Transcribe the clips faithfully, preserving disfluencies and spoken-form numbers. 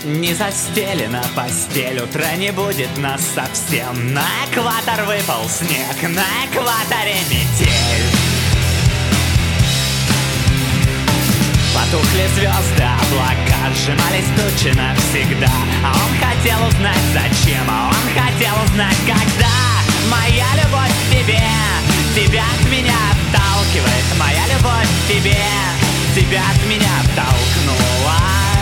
Не застелена постель, утра не будет нас совсем. На экватор выпал снег, на экваторе метель. Потухли звезды, облака, сжимались тучи навсегда. А он хотел узнать зачем, а он хотел узнать когда. Моя любовь к тебе, тебя от меня отталкивает. Моя любовь к тебе, тебя от меня оттолкнула.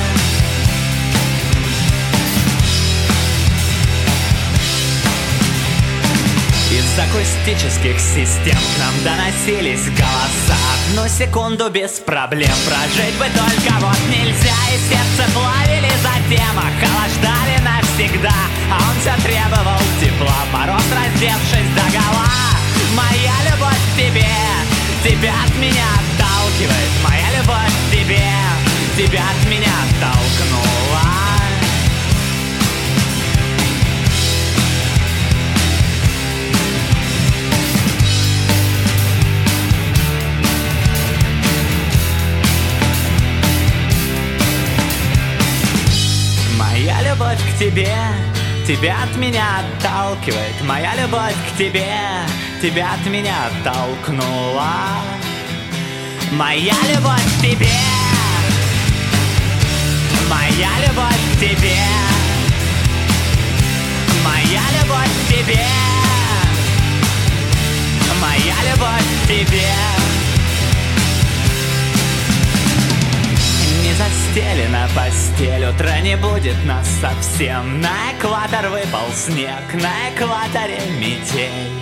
Из акустических систем к нам доносились голоса. Одну секунду без проблем прожить бы только вот нельзя. И сердце плавили затем, охлаждали навсегда. А он все требовал тепла, мороз раздевшись догола. Моя любовь к тебе, тебя от меня отталкивает. Моя любовь к тебе, тебя от меня оттолкнула. Моя любовь к тебе, тебя от меня отталкивает. Моя любовь к тебе, тебя от меня оттолкнула. Моя любовь к тебе, моя любовь к тебе, моя любовь к тебе, моя любовь к тебе. Не застелена постель, утра не будет нас совсем. На экватор выпал снег, на экваторе метель.